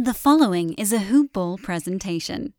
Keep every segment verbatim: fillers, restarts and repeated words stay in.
The following is a Hoop Ball presentation.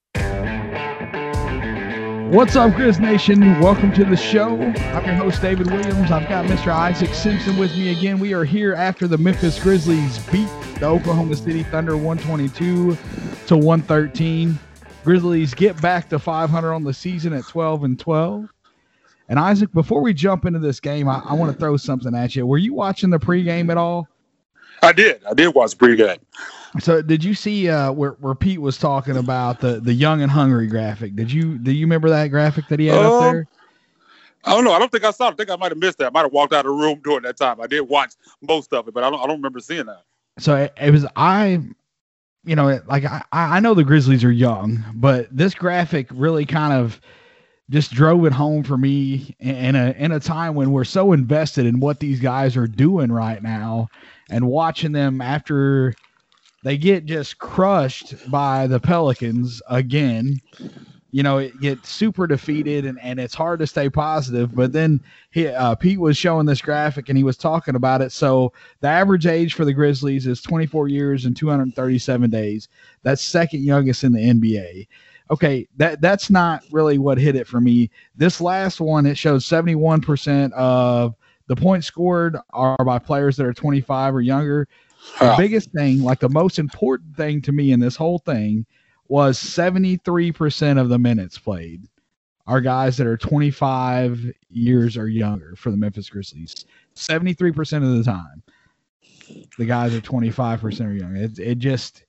What's up, Grizz Nation? Welcome to the show. I'm your host, David Williams. I've got Mister Isaac Simpson with me again. We are here after the Memphis Grizzlies beat the Oklahoma City Thunder one twenty-two to one thirteen. Grizzlies get back to five hundred on the season at twelve and twelve. And Isaac, before we jump into this game, I, I want to throw something at you. Were you watching the pregame at all? I did. I did watch the pregame. So did you see uh, where, where Pete was talking about the, the young and hungry graphic? Did you do you remember that graphic that he had um, up there? I don't know. I don't think I saw it. I think I might have missed that. I might have walked out of the room during that time. I did watch most of it, but I don't I don't remember seeing that. So it, it was I, you know, like I, I know the Grizzlies are young, but this graphic really kind of just drove it home for me in a in a time when we're so invested in what these guys are doing right now and watching them after they get just crushed by the Pelicans again. You know, it gets super defeated and, and it's hard to stay positive. But then he, uh, Pete was showing this graphic and he was talking about it. So the average age for the Grizzlies is twenty-four years and two hundred thirty-seven days. That's second youngest in the N B A. Okay, that that's not really what hit it for me. This last one, it shows seventy-one percent of the points scored are by players that are twenty-five or younger. The biggest thing, like the most important thing to me in this whole thing, was seventy-three percent of the minutes played are guys that are twenty-five years or younger for the Memphis Grizzlies. seventy-three percent of the time, the guys are twenty-five percent or younger. It, it just,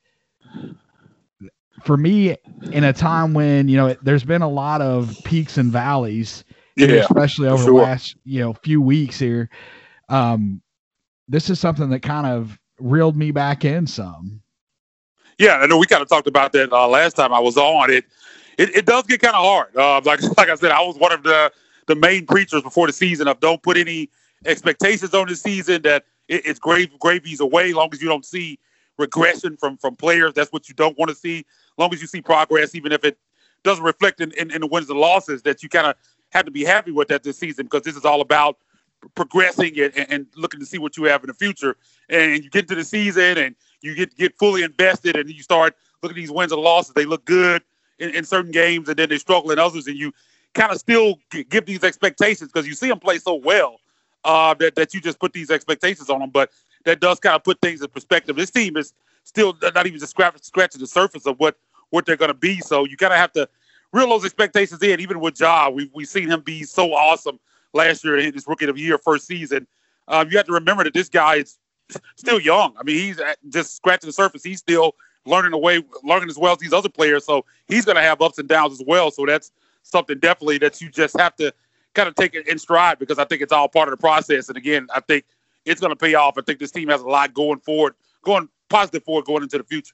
for me, in a time when, you know, it, there's been a lot of peaks and valleys, yeah, especially over sure. the last, you know, few weeks here. Um, this is something that kind of reeled me back in some. Yeah, I know we kind of talked about that uh, last time I was on. It it, it does get kind of hard. Uh, like like I said, I was one of the, the main preachers before the season of don't put any expectations on this season, that it, it's grave, gravy's away as long as you don't see regression from, from players. That's what you don't want to see. As long as you see progress, even if it doesn't reflect in, in, in the wins and losses, that you kind of have to be happy with that this season, because this is all about progressing and, and looking to see what you have in the future. And you get into the season and you get get fully invested and you start looking at these wins and losses. They look good in, in certain games and then they struggle in others, and you kind of still give these expectations because you see them play so well uh, that, that you just put these expectations on them. But that does kind of put things in perspective. This team is still not even just scratch, scratching the surface of what, what they're going to be. So you kind of have to reel those expectations in. Even with Ja, we've, we've seen him be so awesome last year in his rookie of the year first season. Um, you have to remember that this guy is still young. I mean, he's just scratching the surface. He's still learning away, learning as well as these other players. So he's going to have ups and downs as well. So that's something definitely that you just have to kind of take it in stride, because I think it's all part of the process. And again, I think it's going to pay off. I think this team has a lot going forward, going positive forward, going into the future.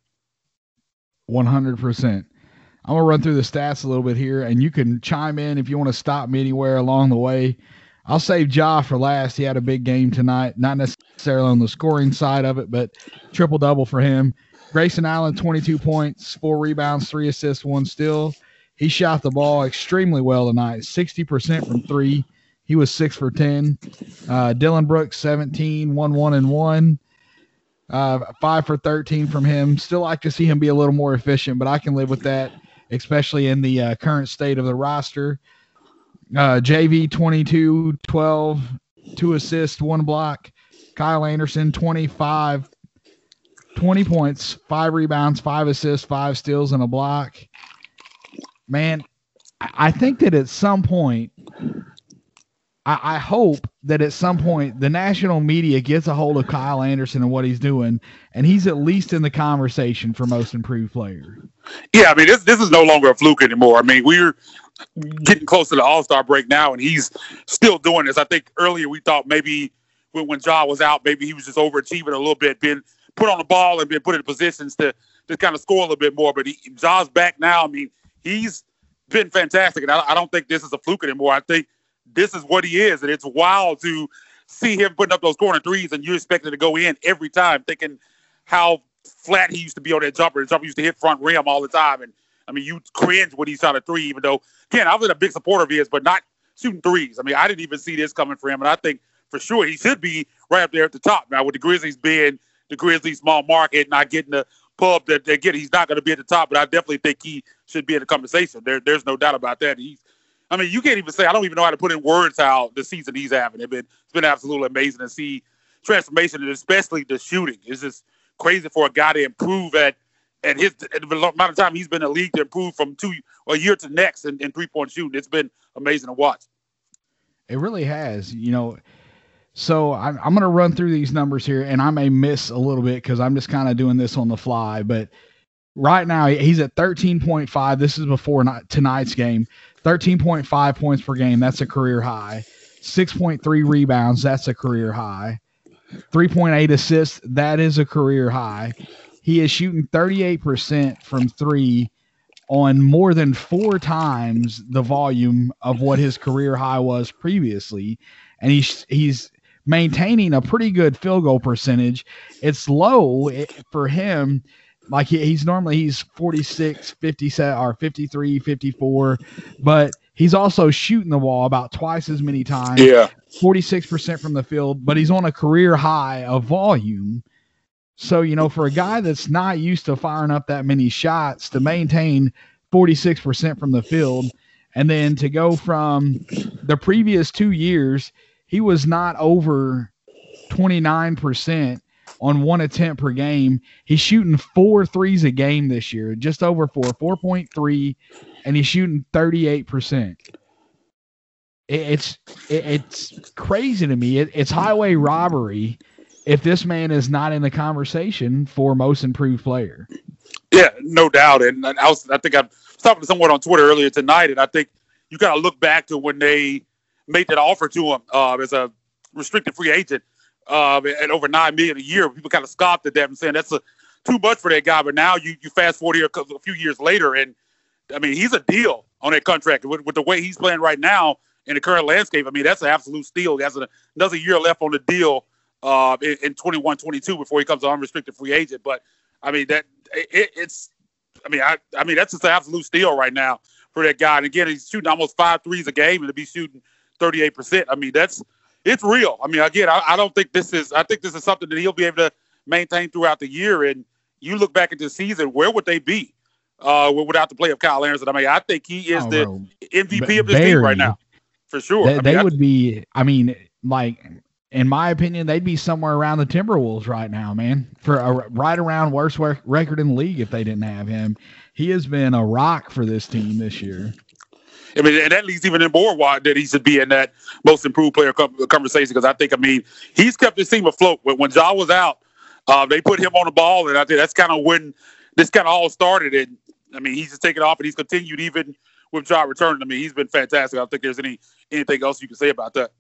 one hundred percent. I'm going to run through the stats a little bit here, and you can chime in if you want to stop me anywhere along the way. I'll save Ja for last. He had a big game tonight, not necessarily on the scoring side of it, but triple-double for him. Grayson Allen, twenty-two points, four rebounds, three assists, one steal. He shot the ball extremely well tonight, sixty percent from three. He was six for ten. Uh, Dillon Brooks, seventeen, one, one, and one. Uh, five for thirteen from him. Still like to see him be a little more efficient, but I can live with that, especially in the uh, current state of the roster. Uh, J V, twenty-two, twelve, two assists, one block. Kyle Anderson, twenty-five, twenty points, five rebounds, five assists, five steals, and a block. Man, I think that at some point, I, I hope that at some point the national media gets a hold of Kyle Anderson and what he's doing, and he's at least in the conversation for most improved player. Yeah, I mean, this this is no longer a fluke anymore. I mean, we're getting close to the All-Star break now, and he's still doing this. I think earlier we thought maybe when, when Ja was out, maybe he was just overachieving a little bit, being put on the ball and being put in positions to, to kind of score a little bit more. But he, Ja's back now. I mean, he's been fantastic, and I, I don't think this is a fluke anymore. I think this is what he is, and it's wild to see him putting up those corner threes, and you expect it to go in every time, thinking how flat he used to be on that jumper. The jumper used to hit front rim all the time, and I mean, you cringe when he shot a three, even though, again, I've been a big supporter of his, but not shooting threes. I mean, I didn't even see this coming for him, and I think for sure he should be right up there at the top. Now, with the Grizzlies being the Grizzlies small market, not getting the pub that they get. He's not going to be at the top, but I definitely think he should be in the conversation. There, there's no doubt about that. He's, I mean, you can't even say, I don't even know how to put in words how the season he's having. It's been, it's been absolutely amazing to see transformation, and especially the shooting. It's just crazy for a guy to improve at, at his at the amount of time he's been in the league to improve from two a year to next in, in three-point shooting. It's been amazing to watch. It really has, you know. So I'm, I'm going to run through these numbers here, and I may miss a little bit because I'm just kind of doing this on the fly. But right now he's at thirteen point five. This is before not, tonight's game. thirteen point five points per game. That's a career high. six point three rebounds. That's a career high. three point eight assists. That is a career high. He is shooting thirty-eight percent from three on more than four times the volume of what his career high was previously. And he's, he's, maintaining a pretty good field goal percentage. It's low for him. Like he, he's normally he's forty-six, fifty-seven or fifty-three, fifty-four, but he's also shooting the ball about twice as many times. Yeah. forty-six percent from the field, but he's on a career high of volume. So, you know, for a guy that's not used to firing up that many shots, to maintain forty-six percent from the field, and then to go from the previous two years, he was not over twenty-nine percent on one attempt per game. He's shooting four threes a game this year, just over four, four point three, and he's shooting thirty-eight percent. It, it's it, it's crazy to me. It, it's highway robbery if this man is not in the conversation for most improved player. Yeah, no doubt. And I was, I think I was talking to someone on Twitter earlier tonight, and I think you got to look back to when they made that offer to him uh, as a restricted free agent uh, at over nine million dollars a year. People kind of scoffed at that and saying that's a, too much for that guy. But now you, you fast forward here a few years later, and I mean, he's a deal on that contract with, with the way he's playing right now in the current landscape. I mean, that's an absolute steal. He has a, another year left on the deal uh, in, in twenty-one twenty-two before he comes an unrestricted free agent. But I mean, that it, it's, I mean, I, I mean, that's just an absolute steal right now for that guy. And again, he's shooting almost five threes a game, and to be shooting thirty-eight percent. I mean, that's, it's real. I mean, again, I, I don't think this is, I think this is something that he'll be able to maintain throughout the year. And you look back at this season, where would they be uh, without the play of Kyle Anderson? I mean, I think he is oh, the bro. M V P B- of this team right now, for sure. They, I mean, they I, would be, I mean, like, in my opinion, they'd be somewhere around the Timberwolves right now, man, for a right around worst record in the league if they didn't have him. He has been a rock for this team this year. I mean, and that leads even in more why that he should be in that most improved player conversation, because I think, I mean, he's kept his team afloat. When, when Ja was out, uh, they put him on the ball, and I think that's kind of when this kind of all started. And, I mean, he's just taken off, and he's continued even with Ja returning. I mean, he's been fantastic. I don't think there's any anything else you can say about that.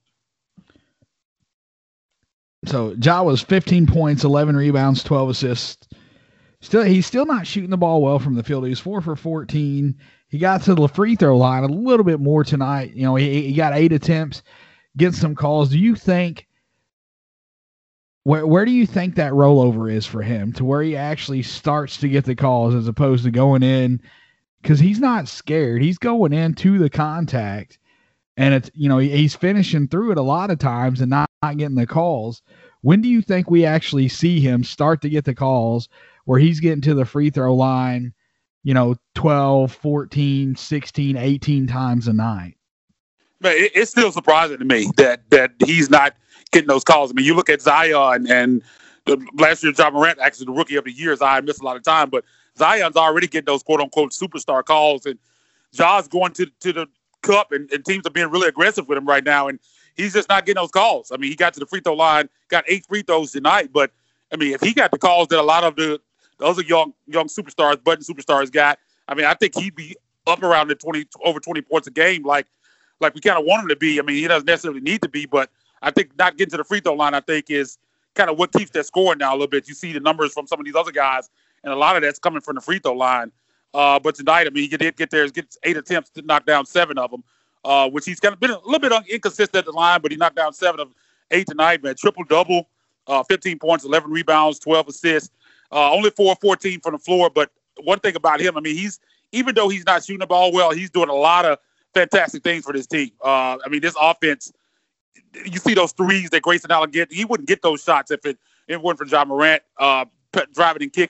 So, Ja was fifteen points, eleven rebounds, twelve assists. Still, he's still not shooting the ball well from the field. He was four for fourteen. He got to the free throw line a little bit more tonight. You know, he, he got eight attempts, getting some calls. Do you think where where do you think that rollover is for him to where he actually starts to get the calls as opposed to going in? Because he's not scared. He's going into the contact, and it's, you know, he's finishing through it a lot of times and not, not getting the calls. When do you think we actually see him start to get the calls where he's getting to the free throw line, you know, twelve, fourteen, sixteen, eighteen times a night? Man, it, it's still surprising to me that that he's not getting those calls. I mean, you look at Zion, and the, last year, Ja Morant, actually the rookie of the year. Zion missed a lot of time, but Zion's already getting those quote-unquote superstar calls, and Ja's going to, to the cup, and, and teams are being really aggressive with him right now, and he's just not getting those calls. I mean, he got to the free throw line, got eight free throws tonight, but, I mean, if he got the calls that a lot of the those are young young superstars, budding superstars got, I mean, I think he'd be up around the twenty, over twenty points a game like like we kind of want him to be. I mean, he doesn't necessarily need to be, but I think not getting to the free throw line, I think, is kind of what keeps that scoring now a little bit. You see the numbers from some of these other guys, and a lot of that's coming from the free throw line. Uh, but tonight, I mean, he did get there, gets eight attempts to knock down seven of them, uh, which he's kind of been a little bit inconsistent at the line, but he knocked down seven of eight tonight, man. Triple-double, uh, fifteen points, eleven rebounds, twelve assists. Uh, only four of fourteen from the floor, but one thing about him, I mean, he's even though he's not shooting the ball well, he's doing a lot of fantastic things for this team. Uh, I mean, this offense, you see those threes that Grayson Allen get. He wouldn't get those shots if it, if it weren't for Ja Morant uh, driving and kicking it.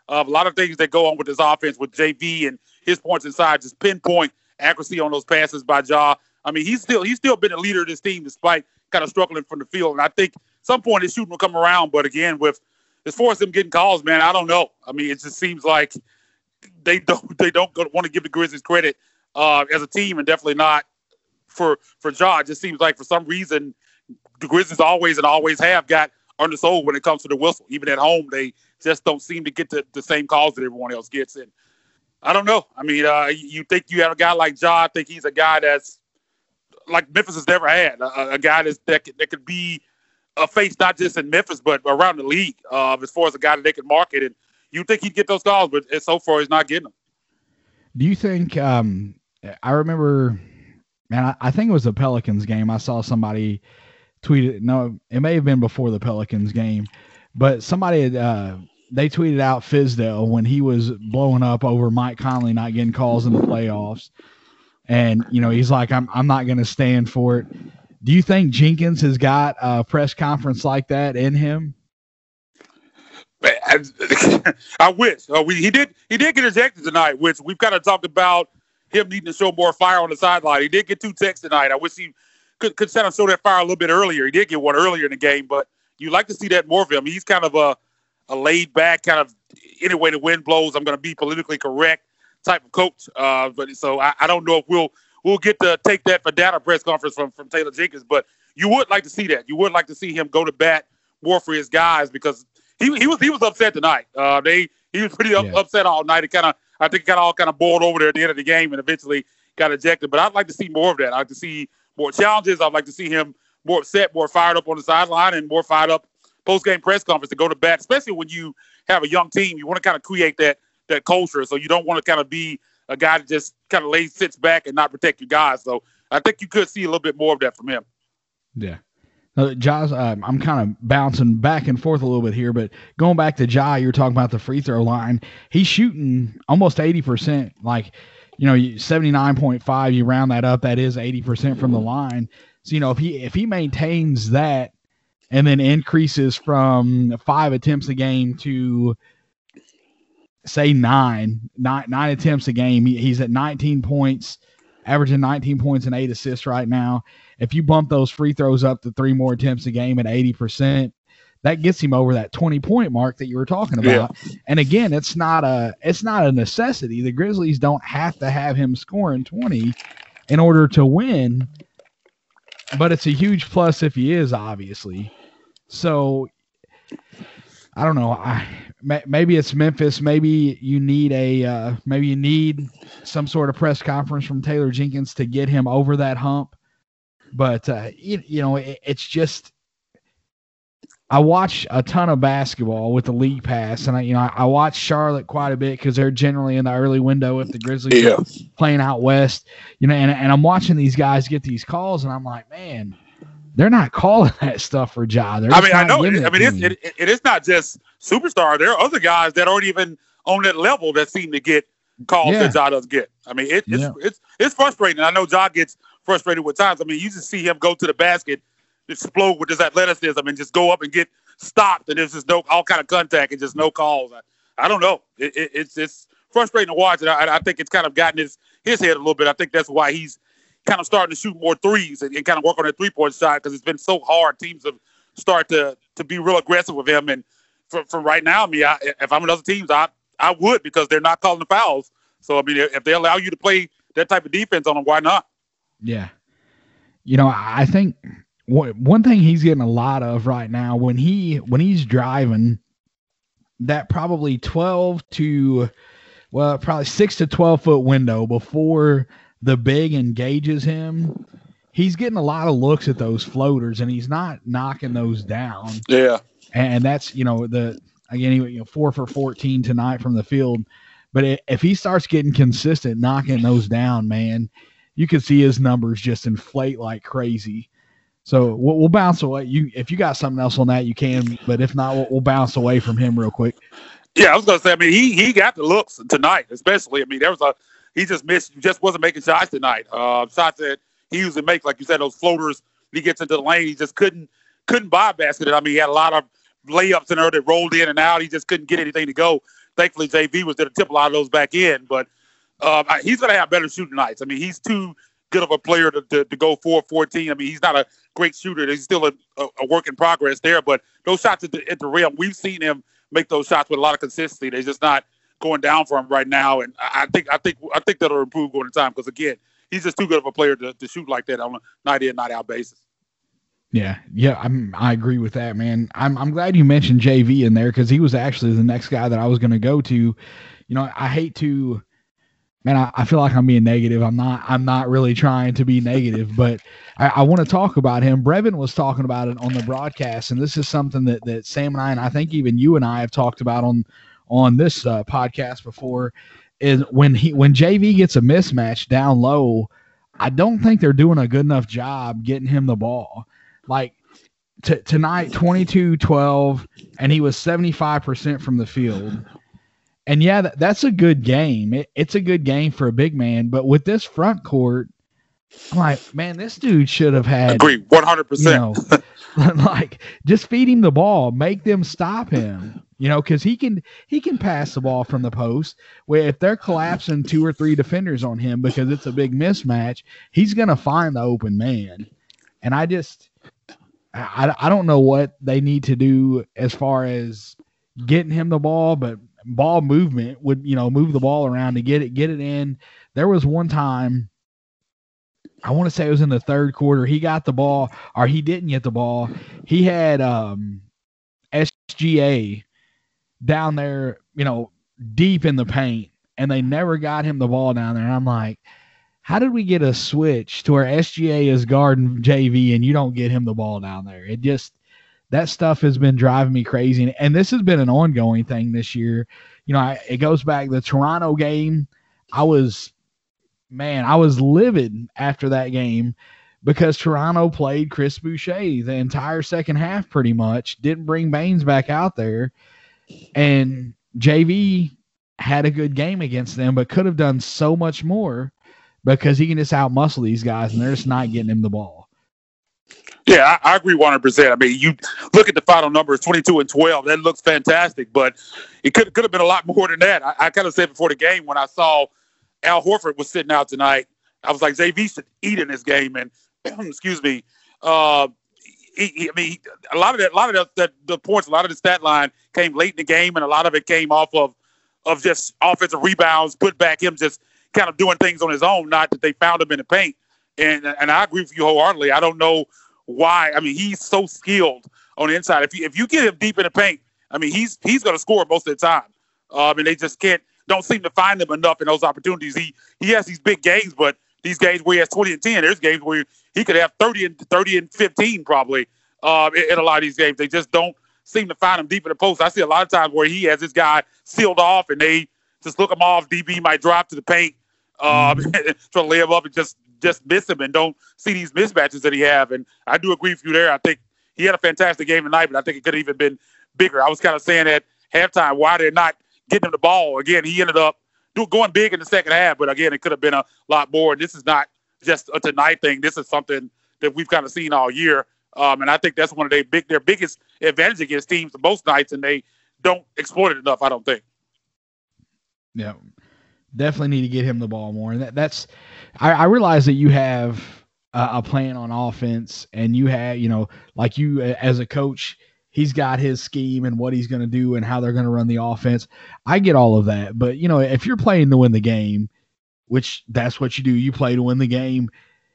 Uh, a lot of things that go on with this offense with J V and his points inside, just pinpoint accuracy on those passes by Ja. I mean, he's still he's still been a leader of this team despite kind of struggling from the field. And I think some point his shooting will come around. But again, with as far as them getting calls, man, I don't know. I mean, it just seems like they don't they don't want to give the Grizzlies credit uh, as a team, and definitely not for for Ja. It just seems like for some reason the Grizzlies always and always have got undersold when it comes to the whistle. Even at home, they just don't seem to get the, the same calls that everyone else gets. And I don't know. I mean, uh, you think you have a guy like Ja. I think he's a guy that's like Memphis has never had, a, a guy that's, that, could, that could be a face not just in Memphis but around the league uh, as far as a guy that they could market. And you think he'd get those calls, but so far he's not getting them. Do you think um, – I remember – man, I, I think it was the Pelicans game. I saw somebody – tweeted, no, it may have been before the Pelicans game, but somebody had, uh, they tweeted out Fizdale when he was blowing up over Mike Conley not getting calls in the playoffs. And, you know, he's like, I'm, I'm not going to stand for it. Do you think Jenkins has got a press conference like that in him? I, I wish. Uh, we, he did He did get ejected tonight, which we've kind of talked about him needing to show more fire on the sideline. He did get two texts tonight. I wish he Could, could kind of show that fire a little bit earlier. He did get one earlier in the game, but you like to see that more of him. He's kind of a, a laid-back, kind of any way the wind blows, I'm going to be politically correct type of coach. Uh, but so I, I don't know if we'll we'll get to take that for data press conference from, from Taylor Jenkins, but you would like to see that. You would like to see him go to bat more for his guys because he he was he was upset tonight. Uh, they he was pretty up, yeah. upset all night. It kind of I think it kind of all kind of boiled over there at the end of the game and eventually got ejected. But I'd like to see more of that. I'd like to see more challenges. I'd like to see him more upset, more fired up on the sideline, and more fired up post-game press conference to go to bat, especially when you have a young team. You want to kind of create that that culture, so you don't want to kind of be a guy that just kind of lays, sits back and not protect your guys. So I think you could see a little bit more of that from him. Yeah. Uh, Ja's, um, I'm kind of bouncing back and forth a little bit here, but going back to Ja, you were talking about the free throw line. He's shooting almost eighty percent, like – you know, seventy-nine point five, you round that up, that is eighty percent from the line. So, you know, if he if he maintains that and then increases from five attempts a game to, say, nine, nine, nine attempts a game, he, he's at nineteen points, averaging nineteen points and eight assists right now. If you bump those free throws up to three more attempts a game at eighty percent, that gets him over that twenty-point mark that you were talking about. Yeah. And again, it's not a it's not a necessity. The Grizzlies don't have to have him scoring twenty in order to win, but it's a huge plus if he is, obviously. So I don't know. I maybe it's Memphis. Maybe you need a uh, maybe you need some sort of press conference from Taylor Jenkins to get him over that hump. But uh, you, you know, it, it's just. I watch a ton of basketball with the league pass, and I, you know, I, I watch Charlotte quite a bit because they're generally in the early window if the Grizzlies yeah. are playing out west, you know, and, and I'm watching these guys get these calls, and I'm like, man, they're not calling that stuff for Ja. They're I mean, I know. It, I mean, it's, it, it, it is not just superstar. There are other guys that aren't even on that level that seem to get calls yeah. that Ja doesn't get. I mean, it, it's, yeah. it's it's frustrating. I know Ja gets frustrated with times. I mean, you just see him go to the basket, explode with his athleticism and just go up and get stopped, and there's just no all kind of contact and just no calls. I, I don't know. It, it, it's it's frustrating to watch, and I, I think it's kind of gotten his his head a little bit. I think that's why he's kind of starting to shoot more threes and, and kind of work on that three point shot because it's been so hard. Teams have started to to be real aggressive with him, and for, for right now, I mean, I, if I'm in other teams, I I would because they're not calling the fouls. So I mean, if they allow you to play that type of defense on them, why not? Yeah, you know, I think. One thing he's getting a lot of right now when he when he's driving, that probably twelve to well probably six to twelve foot window before the big engages him, he's getting a lot of looks at those floaters and he's not knocking those down. Yeah, and that's you know the again he you know four for fourteen tonight from the field, but if he starts getting consistent knocking those down, man, you can see his numbers just inflate like crazy. So we'll, we'll bounce away. You, if you got something else on that, you can. But if not, we'll, we'll bounce away from him real quick. Yeah, I was gonna say. I mean, he he got the looks tonight, especially. I mean, there was a he just missed, just wasn't making shots tonight. Uh, shots that he usually makes, like you said, those floaters. He gets into the lane, he just couldn't couldn't buy a basket. I mean, he had a lot of layups in there that rolled in and out. He just couldn't get anything to go. thankfully J V was there to tip a lot of those back in. But um, he's going to have better shooting nights. I mean, he's too good of a player to, to, to go four fourteen. I mean, he's not a great shooter. He's still a, a, a work in progress there. But those shots at the, at the rim, we've seen him make those shots with a lot of consistency. They're just not going down for him right now. And I think I think I think that'll improve going to time because again, he's just too good of a player to, to shoot like that on a night in, night out basis. Yeah, yeah, I'm, I agree with that, man. I'm I'm glad you mentioned J V in there because he was actually the next guy that I was going to go to. You know, I hate to, man, I, I feel like I'm being negative. I'm not. I'm not really trying to be negative, but I, I want to talk about him. Brevin was talking about it on the broadcast, and this is something that that Sam and I, and I think even you and I have talked about on on this uh, podcast before. Is when he when J V gets a mismatch down low, I don't think they're doing a good enough job getting him the ball. Like t- tonight, twenty-two twelve, and he was seventy-five percent from the field. And yeah, that, that's a good game. It, it's a good game for a big man. But with this front court, I'm like, man, this dude should have had. Agree, one hundred percent. You know, like, just feed him the ball, make them stop him. You know, because he can he can pass the ball from the post. Where if they're collapsing two or three defenders on him because it's a big mismatch, he's gonna find the open man. And I just. I, I don't know what they need to do as far as getting him the ball, but ball movement would, you know, move the ball around to get it, get it in. There was one time, I want to say it was in the third quarter, he got the ball, or he didn't get the ball. He had um, S G A down there, you know, deep in the paint, and they never got him the ball down there. And I'm like, how did we get a switch to where S G A is guarding J V and you don't get him the ball down there? It just, that stuff has been driving me crazy. And this has been an ongoing thing this year. You know, I, it goes back the Toronto game. I was, man, I was livid after that game because Toronto played Chris Boucher the entire second half pretty much, didn't bring Baines back out there. And J V had a good game against them, but could have done so much more. Because he can just out-muscle these guys, and they're just not getting him the ball. Yeah, I, I agree one hundred percent. I mean, you look at the final numbers, twenty-two and twelve. That looks fantastic, but it could, could have been a lot more than that. I, I kind of said before the game when I saw Al Horford was sitting out tonight, I was like, J V should eat in this game. And, excuse me, uh, he, he, I mean, a lot of that, a lot of the, the, the points, a lot of the stat line came late in the game, and a lot of it came off of, of just offensive rebounds, put back him just – kind of doing things on his own, not that they found him in the paint. And and I agree with you wholeheartedly. I don't know why. I mean, he's so skilled on the inside. If you if you get him deep in the paint, I mean, he's he's going to score most of the time. Uh, I mean, they just can't don't seem to find him enough in those opportunities. He he has these big games, but these games where he has twenty and ten, there's games where he could have thirty and thirty and fifteen probably. Uh, in, in a lot of these games, they just don't seem to find him deep in the post. I see a lot of times where he has this guy sealed off, and they just look him off. D B might drop to the paint. Um, try to lay him up and just, just miss him and don't see these mismatches that he have. And I do agree with you there. I think he had a fantastic game tonight, but I think it could have even been bigger. I was kind of saying at halftime why they're not getting him the ball. Again, he ended up do, going big in the second half, but again, it could have been a lot more. And this is not just a tonight thing. This is something that we've kind of seen all year. Um, and I think that's one of their big, their biggest advantage against teams most nights, and they don't exploit it enough, I don't think. Yeah. Definitely need to get him the ball more. And that, that's, I, I realize that you have a, a plan on offense, and you have, you know, like you as a coach, he's got his scheme and what he's going to do and how they're going to run the offense. I get all of that. But, you know, if you're playing to win the game, which that's what you do, you play to win the game,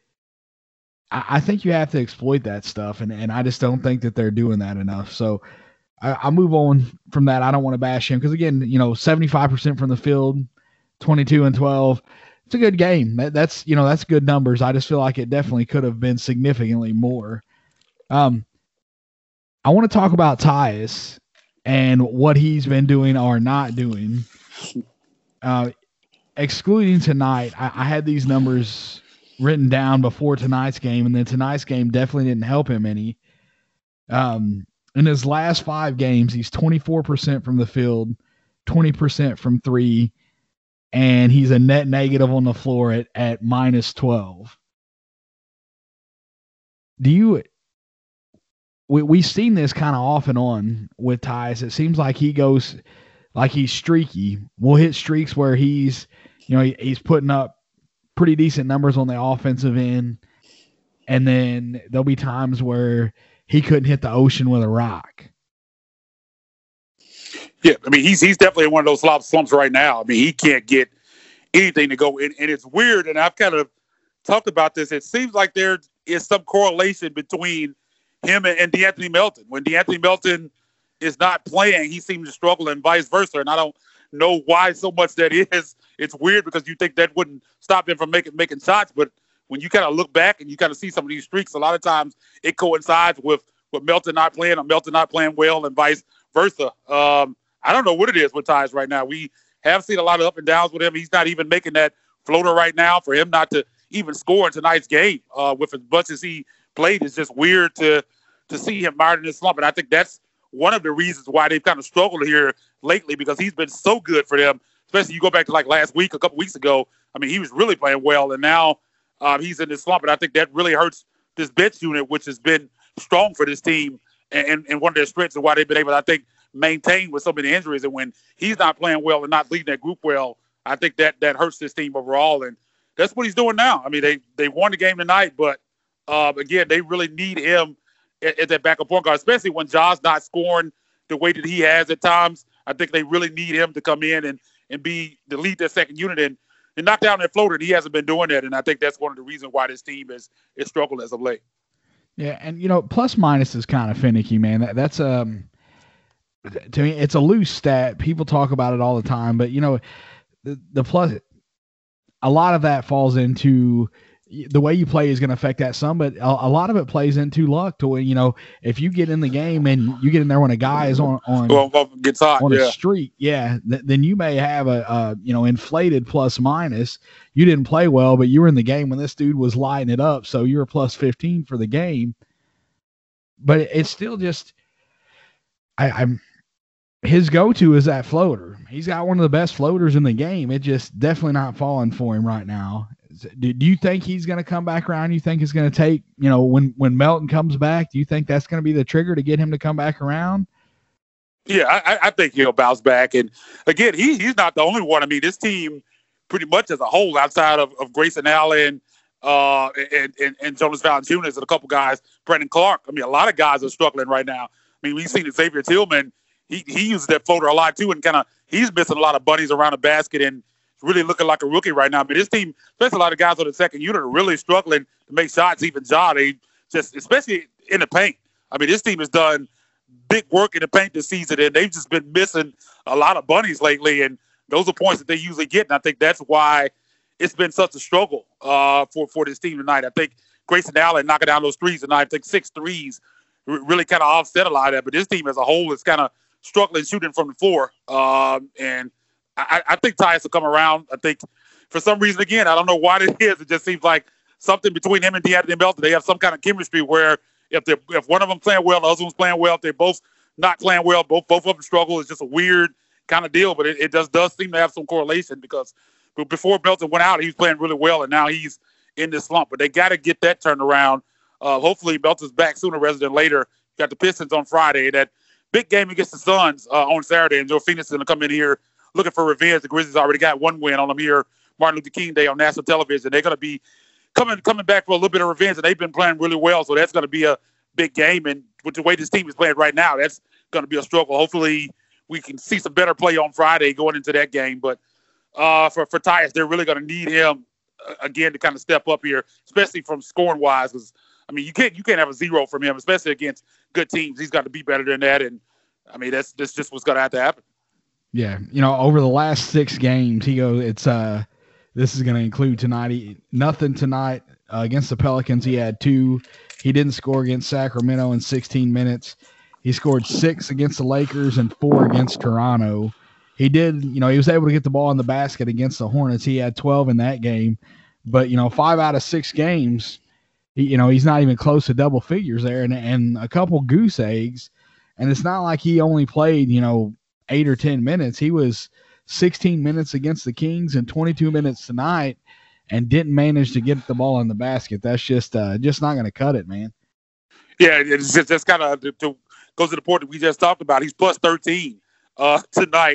I, I think you have to exploit that stuff. And, and I just don't think that they're doing that enough. So I, I'll move on from that. I don't want to bash him because, again, you know, seventy-five percent from the field, twenty-two and twelve. It's a good game. That, that's, you know, that's good numbers. I just feel like it definitely could have been significantly more. Um, I want to talk about Tyus and what he's been doing or not doing. Uh, excluding tonight, I, I had these numbers written down before tonight's game, and then tonight's game definitely didn't help him any. Um, in his last five games, he's twenty-four percent from the field, twenty percent from three, and he's a net negative on the floor at, at minus twelve. Do you we, – we've seen this kind of off and on with Tyus. It seems like he goes like he's streaky. We'll hit streaks where he's, you know, he, he's putting up pretty decent numbers on the offensive end. And then there'll be times where he couldn't hit the ocean with a rock. Yeah, I mean, he's he's definitely in one of those slumps, slumps right now. I mean, he can't get anything to go. And, and it's weird, and I've kind of talked about this. It seems like there is some correlation between him and, and DeAnthony Melton. When DeAnthony Melton is not playing, he seems to struggle, and vice versa. And I don't know why so much that is. It's weird because you think that wouldn't stop him from making making shots, but when you kind of look back and you kind of see some of these streaks, a lot of times it coincides with, with Melton not playing or Melton not playing well and vice versa. Um, I don't know what it is with Tyus right now. We have seen a lot of up and downs with him. He's not even making that floater right now. For him not to even score in tonight's game uh, with as much as he played, it's just weird to to see him mired in this slump. And I think that's one of the reasons why they've kind of struggled here lately, because he's been so good for them, especially you go back to like last week, a couple weeks ago. I mean, he was really playing well, and now um, he's in this slump. And I think that really hurts this bench unit, which has been strong for this team and, and, and one of their strengths and why they've been able, I think, maintain with so many injuries. And when he's not playing well and not leading that group well, I think that that hurts this team overall. And that's what he's doing now. I mean, they they won the game tonight, but uh, again, they really need him at, at that backup point guard, especially when Ja's not scoring the way that he has at times. I think they really need him to come in and and be the lead that second unit and, and knock down that floater. And he hasn't been doing that, and I think that's one of the reasons why this team is is struggled as of late. Yeah, and you know, plus minus is kind of finicky, man. That, that's um. To me, it's a loose stat. People talk about it all the time, but you know, the, the plus, a lot of that falls into the way you play is going to affect that some, but a, a lot of it plays into luck. To where, you know, if you get in the game and you get in there when a guy is on on well, well, gets hot, on yeah. a streak, yeah, th- then you may have a, a you know inflated plus minus. You didn't play well, but you were in the game when this dude was lighting it up, so you're a plus fifteen for the game. But it, it's still just, I, I'm. His go-to is that floater. He's got one of the best floaters in the game. It just definitely not falling for him right now. Do, do you think he's going to come back around? You think it's going to take, you know, when, when Melton comes back, do you think that's going to be the trigger to get him to come back around? Yeah, I, I think he'll bounce back. And again, he he's not the only one. I mean, this team pretty much as a whole, outside of, of Grayson Allen uh, and, and, and Jonas Valanciunas and a couple guys, Brandon Clark. I mean, a lot of guys are struggling right now. I mean, we've seen Xavier Tillman. He he uses that floater a lot too, and kind of he's missing a lot of bunnies around the basket and really looking like a rookie right now. But this team, especially a lot of guys on the second unit, are really struggling to make shots. Even Ja, they just, especially in the paint. I mean, this team has done big work in the paint this season, and they've just been missing a lot of bunnies lately. And those are points that they usually get, and I think that's why it's been such a struggle uh, for for this team tonight. I think Grayson Allen knocking down those threes tonight. I think six threes really kind of offset a lot of that. But this team as a whole is kind of struggling shooting from the floor. Um, and I, I think Tyus will come around. I think for some reason, again, I don't know why it is. It just seems like something between him and DeAnthony Melton. They have some kind of chemistry where if they if one of them playing well, the other one's playing well. If they're both not playing well, both both of them struggle. It's just a weird kind of deal. But it, it does, does seem to have some correlation because before Melton went out, he was playing really well, and now he's in this slump. But they got to get that turned around. Uh, hopefully Melton's back sooner rather than later. Got the Pistons on Friday. That big game against the Suns uh, on Saturday, and Joe Phoenix is going to come in here looking for revenge. The Grizzlies already got one win on them here, Martin Luther King Day on national television. They're going to be coming coming back for a little bit of revenge, and they've been playing really well, so that's going to be a big game. And with the way this team is playing right now, that's going to be a struggle. Hopefully we can see some better play on Friday going into that game. But uh, for, for Tyus, they're really going to need him, uh, again, to kind of step up here, especially from scoring-wise, because I mean, you can't you can't have a zero from him, especially against good teams. He's got to be better than that, and I mean that's that's just what's going to have to happen. Yeah, you know, over the last six games, he goes. It's uh, this is going to include tonight. He, nothing tonight uh, against the Pelicans. He had two. He didn't score against Sacramento in sixteen minutes. He scored six against the Lakers and four against Toronto. He did, you know, he was able to get the ball in the basket against the Hornets. He had twelve in that game, but you know, five out of six games. You know, he's not even close to double figures there, and, and a couple goose eggs. And it's not like he only played, you know, eight or ten minutes. He was sixteen minutes against the Kings and twenty-two minutes tonight and didn't manage to get the ball in the basket. That's just uh, just not going to cut it, man. Yeah, it's just that's kind of to, to goes to the point that we just talked about. He's plus thirteen uh, tonight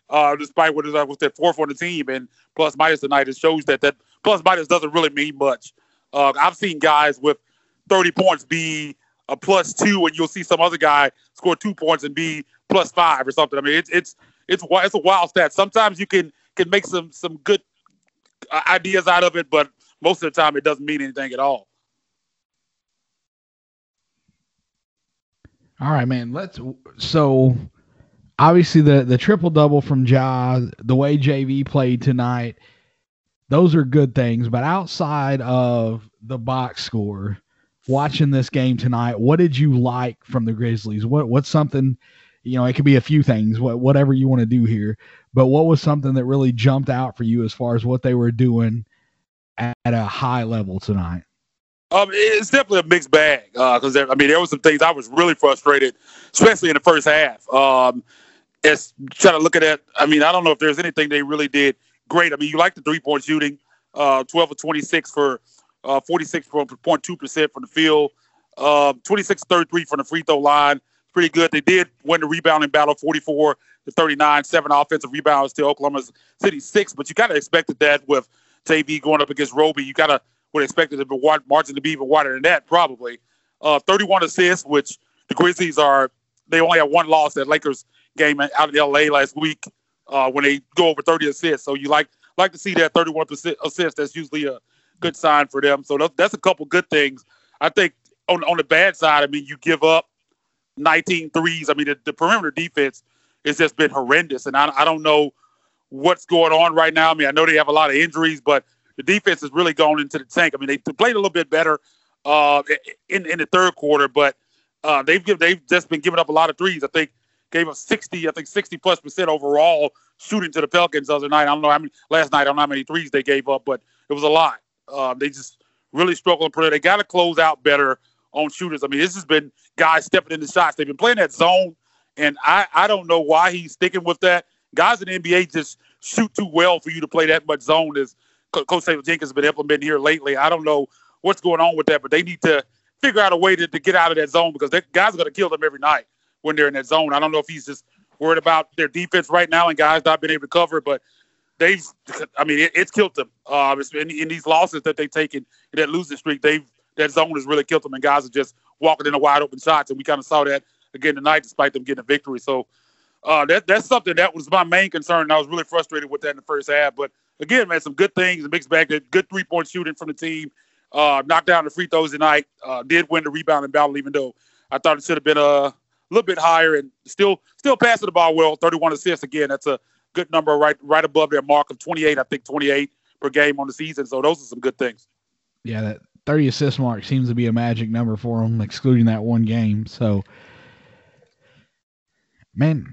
uh, despite what is uh, was that fourth on the team and plus minus tonight. It shows that that plus minus doesn't really mean much. Uh, I've seen guys with thirty points be a plus two, and you'll see some other guy score two points and be plus five or something. I mean, it's it's it's it's a wild stat. Sometimes you can can make some some good ideas out of it, but most of the time it doesn't mean anything at all. All right, man. Let's so obviously the the triple double from Ja, the way J V played tonight, those are good things. But outside of the box score, watching this game tonight, what did you like from the Grizzlies? What what's something, you know, it could be a few things, what, whatever you want to do here. But what was something that really jumped out for you as far as what they were doing at, at a high level tonight? Um, it's definitely a mixed bag because uh, I mean there were some things I was really frustrated, especially in the first half. Um, it's trying to look at that. I mean, I don't know if there's anything they really did great. I mean, you like the three point shooting, uh, twelve of twenty-six for uh, forty-six point two percent from the field, uh, twenty-six thirty-three from the free throw line. Pretty good. They did win the rebounding battle, forty-four to thirty-nine, seven offensive rebounds to Oklahoma City six. But you kind of expected that with J V going up against Roby. You kind of would expect it to be margin to be even wider than that, probably. Uh, thirty-one assists, which the Grizzlies are. They only had one loss at Lakers game out in L A last week uh, when they go over thirty assists. So you like like to see that thirty-one assists. That's usually a good sign for them. So that's a couple good things. I think on on the bad side, I mean, you give up nineteen threes. I mean, the, the perimeter defense has just been horrendous, and I, I don't know what's going on right now. I mean, I know they have a lot of injuries, but the defense has really gone into the tank. I mean, they played a little bit better uh, in in the third quarter, but uh, they've give, they've just been giving up a lot of threes. I think gave up sixty, I think sixty plus percent overall shooting to the Pelicans the other night. I don't know how many last night. I don't know how many threes they gave up, but it was a lot. Uh, they just really struggled to play. They got to close out better on shooters. I mean, this has been guys stepping into shots. They've been playing that zone, and I I don't know why he's sticking with that. Guys in the N B A just shoot too well for you to play that much zone as Coach Taylor Jenkins has been implementing here lately. I don't know what's going on with that, but they need to figure out a way to, to get out of that zone because that guys are going to kill them every night when they're in that zone. I don't know if he's just worried about their defense right now and guys not being able to cover, but they've, I mean, it, it's killed them. Uh, in, in these losses that they've taken, in that losing streak, they've that zone has really killed them, and guys are just walking into wide open shots, and we kind of saw that again tonight despite them getting a victory. So uh, that that's something that was my main concern, and I was really frustrated with that in the first half. But again, man, some good things, a mixed bag, good three-point shooting from the team, uh, knocked down the free throws tonight, uh, did win the rebounding battle, even though I thought it should have been a little bit higher, and still still passing the ball well, thirty-one assists. Again, that's a good number right right above their mark of twenty-eight, I think twenty-eight per game on the season. So those are some good things. Yeah, that thirty assist mark seems to be a magic number for them, excluding that one game. So, man,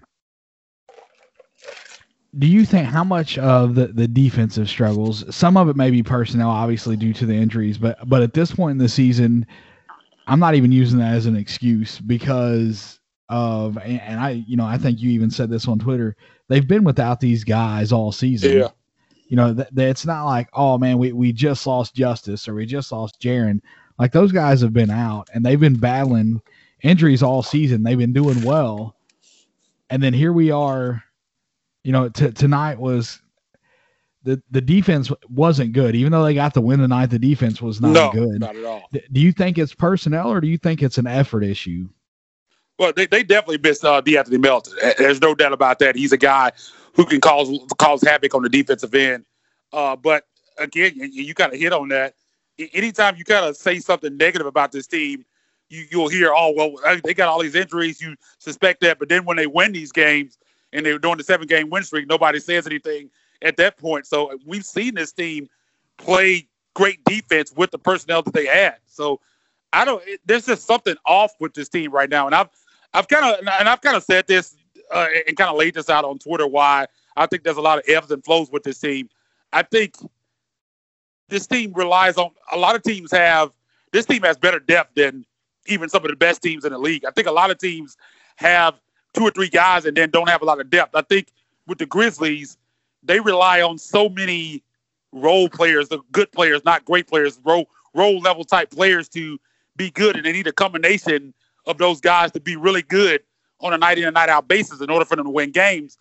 do you think how much of the, the defensive struggles, some of it may be personnel, obviously due to the injuries, but but at this point in the season, I'm not even using that as an excuse because of, and, and I, you know, I think you even said this on Twitter, they've been without these guys all season. Yeah. You know, th- th- it's not like, oh man, we, we just lost Justice or we just lost Jaren. Like those guys have been out and they've been battling injuries all season. They've been doing well. And then here we are, you know, t- tonight was the, the defense wasn't good. Even though they got the win tonight, the defense was not no, good. Not at all. D- do you think it's personnel or do you think it's an effort issue? Well, they, they definitely missed uh, DeAnthony Melton. There's no doubt about that. He's a guy who can cause cause havoc on the defensive end. Uh, but again, you, you kind of hit on that. Anytime you kind of say something negative about this team, you, you'll hear, oh, well, they got all these injuries. You suspect that. But then when they win these games and they were doing the seven-game win streak, nobody says anything at that point. So we've seen this team play great defense with the personnel that they had. So I don't – there's just something off with this team right now. And I've I've kind of and I've kind of said this uh, and kind of laid this out on Twitter why I think there's a lot of ebbs and flows with this team. I think this team relies on a lot of teams have this team has better depth than even some of the best teams in the league. I think a lot of teams have two or three guys and then don't have a lot of depth. I think with the Grizzlies, they rely on so many role players, the good players, not great players, role role level type players to be good, and they need a combination of those guys to be really good on a night in and night out basis in order for them to win games.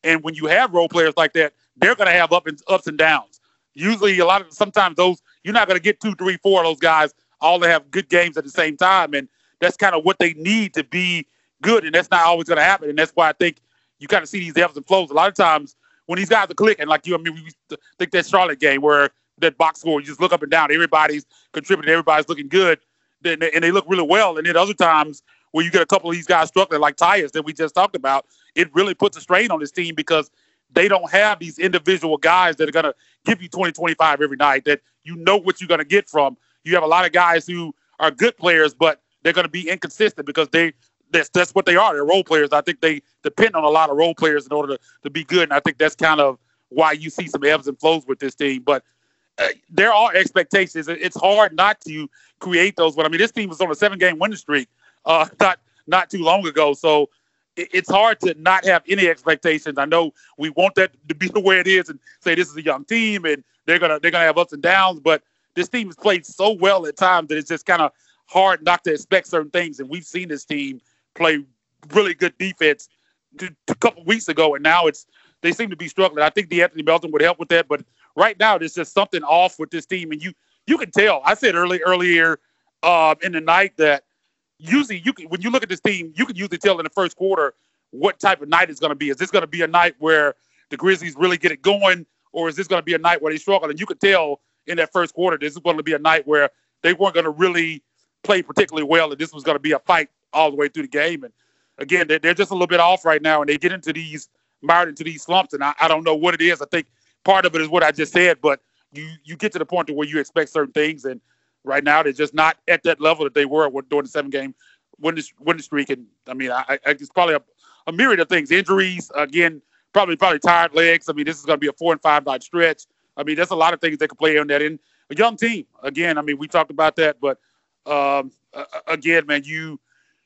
And when you have role players like that, they're going to have up and, ups and downs. Usually, a lot of sometimes those you're not going to get two, three, four of those guys all to have good games at the same time, and that's kind of what they need to be good. And that's not always going to happen. And that's why I think you kind of see these ebbs and flows. A lot of times when these guys are clicking, like you, I mean, we think that Charlotte game where that box score, you just look up and down, everybody's contributing, everybody's looking good, then and they look really well. And then other times where you get a couple of these guys struggling, like Tyus that we just talked about, it really puts a strain on this team because they don't have these individual guys that are going to give you twenty, twenty-five every night that you know what you're going to get from. You have a lot of guys who are good players, but they're going to be inconsistent because they that's that's what they are. They're role players. I think they depend on a lot of role players in order to, to be good, and I think that's kind of why you see some ebbs and flows with this team. But uh, there are expectations. It's hard not to create those. But I mean, this team was on a seven-game winning streak uh, not not too long ago, so it's hard to not have any expectations. I know we want that to be the way it is and say this is a young team and they're gonna they're gonna have ups and downs, but this team has played so well at times that it's just kind of hard not to expect certain things. And we've seen this team play really good defense t- t- a couple weeks ago, and now it's they seem to be struggling. I think DeAnthony Melton would help with that, but right now there's just something off with this team, and you you can tell. I said early earlier uh, in the night that usually you can when you look at this team, you can usually tell in the first quarter what type of night it's going to be. Is this going to be a night where the Grizzlies really get it going, or is this going to be a night where they struggle? And you could tell in that first quarter this is going to be a night where they weren't going to really play particularly well, and this was going to be a fight all the way through the game. And again, they're, they're just a little bit off right now, and they get into these mired into these slumps, and I, I don't know what it is. I think part of it is what I just said, but you you get to the point to where you expect certain things, and right now they're just not at that level that they were during the seven-game winning winning streak. And I mean, I, I it's probably a, a myriad of things. Injuries, again, probably probably tired legs. I mean, this is going to be a four and five night stretch. I mean, there's a lot of things that can play on that. And a young team, again. I mean, we talked about that, but um, uh, again, man, you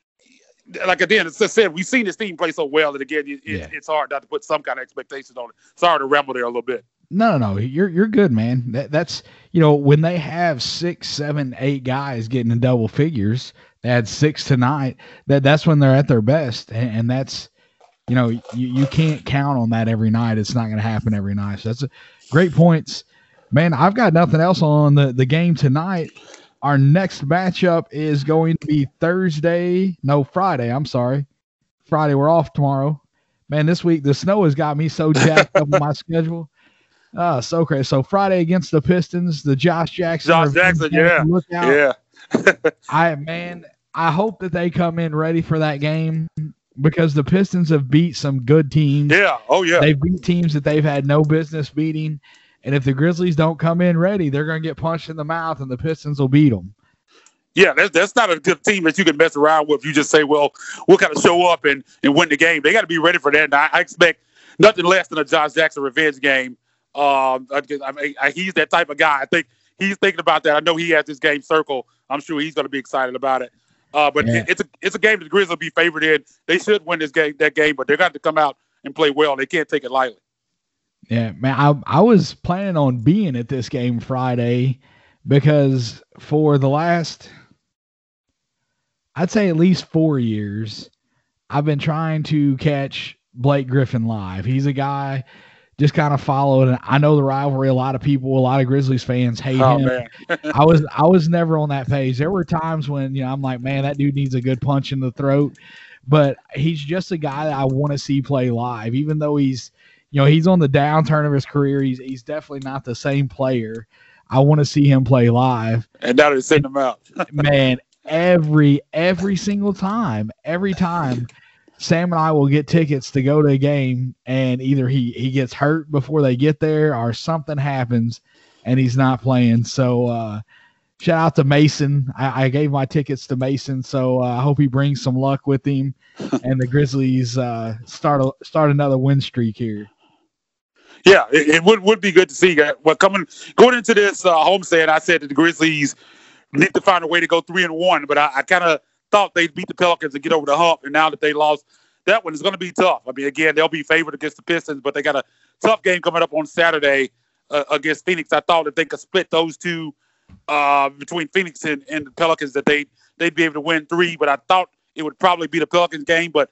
like again, as I said, we've seen this team play so well that again, it, yeah. it's hard not to put some kind of expectations on it. Sorry to ramble there a little bit. No, no, no. You're you're good, man. That, that's you know when they have six, seven, eight guys getting in double figures. They had six tonight. That that's when they're at their best, and, and that's you know you, you can't count on that every night. It's not going to happen every night. So that's a, great points, man. I've got nothing else on the the game tonight. Our next matchup is going to be Thursday. No, Friday. I'm sorry, Friday. We're off tomorrow. Man, this week the snow has got me so jacked up on my schedule. Oh, so crazy. So Friday against the Pistons, the Josh Jackson. Josh Jackson, yeah. Look out. Yeah. I man, I hope that they come in ready for that game because the Pistons have beat some good teams. Yeah. Oh, yeah. They've beat teams that they've had no business beating. And if the Grizzlies don't come in ready, they're going to get punched in the mouth and the Pistons will beat them. Yeah, that's, that's not a good team that you can mess around with. You just say, well, we'll kind of show up and, and win the game. They got to be ready for that. And I, I expect nothing less than a Josh Jackson revenge game. Um, I, I mean, I, he's that type of guy. I think he's thinking about that. I know he has this game circle. I'm sure he's going to be excited about it. Uh, but yeah. it, it's a it's a game that the Grizzlies will be favored in. They should win this game, that game, but they're going to come out and play well. They can't take it lightly. Yeah, man. I I was planning on being at this game Friday because for the last, I'd say at least four years, I've been trying to catch Blake Griffin live. He's a guy. Just kind of followed, and I know the rivalry. A lot of people, a lot of Grizzlies fans hate oh, him. Man. I was, I was never on that page. There were times when you know I'm like, man, that dude needs a good punch in the throat. But he's just a guy that I want to see play live, even though he's, you know, he's on the downturn of his career. He's, he's definitely not the same player. I want to see him play live. And now they're sending him out. Man, every every single time, every time. Sam and I will get tickets to go to a game, and either he, he gets hurt before they get there or something happens, and he's not playing. So uh, shout out to Mason. I, I gave my tickets to Mason, so uh, I hope he brings some luck with him, and the Grizzlies uh, start a, start another win streak here. Yeah, it, it would would be good to see. Well, coming going into this uh, homestand, I said that the Grizzlies need to find a way to go three and one, but I, I kind of thought they'd beat the Pelicans and get over the hump, and now that they lost that one, is going to be tough. I mean, again, they'll be favored against the Pistons, but they got a tough game coming up on Saturday uh, against Phoenix. I thought that they could split those two uh, between Phoenix and, and the Pelicans, that they they'd be able to win three, but I thought it would probably be the Pelicans game. But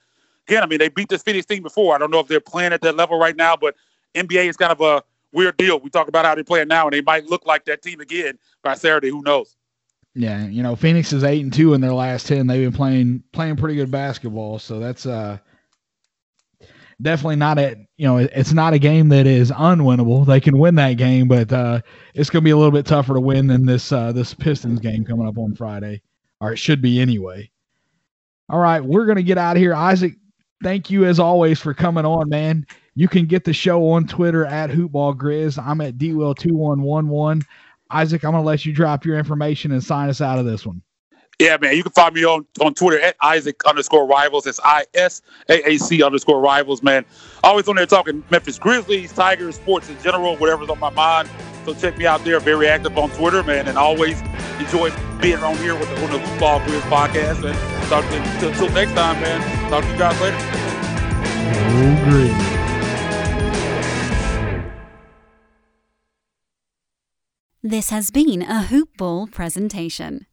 again, I mean, they beat this Phoenix team before. I don't know if they're playing at that level right now, but N B A is kind of a weird deal. We talk about how they're playing now, and they might look like that team again by Saturday. Who knows? Yeah, you know, Phoenix is eight and two in their last ten. They've been playing playing pretty good basketball, so that's uh definitely not a you know it's not a game that is unwinnable. They can win that game, but uh, it's going to be a little bit tougher to win than this uh, this Pistons game coming up on Friday, or it should be anyway. All right, we're going to get out of here. Isaac, thank you as always for coming on, man. You can get the show on Twitter at HoopballGrizz. I'm at D Will two one one one. Isaac, I'm going to let you drop your information and sign us out of this one. Yeah, man, you can find me on, on Twitter at Isaac underscore Rivals. It's I S A A C underscore Rivals, man. Always on there talking Memphis Grizzlies, Tigers, sports in general, whatever's on my mind. So check me out there. Very active on Twitter, man, and always enjoy being on here with the, on the Hoopball Grizz podcast. And talk to you until next time, man. Talk to you guys later. Oh, Grizz. This has been a Hoop Ball presentation.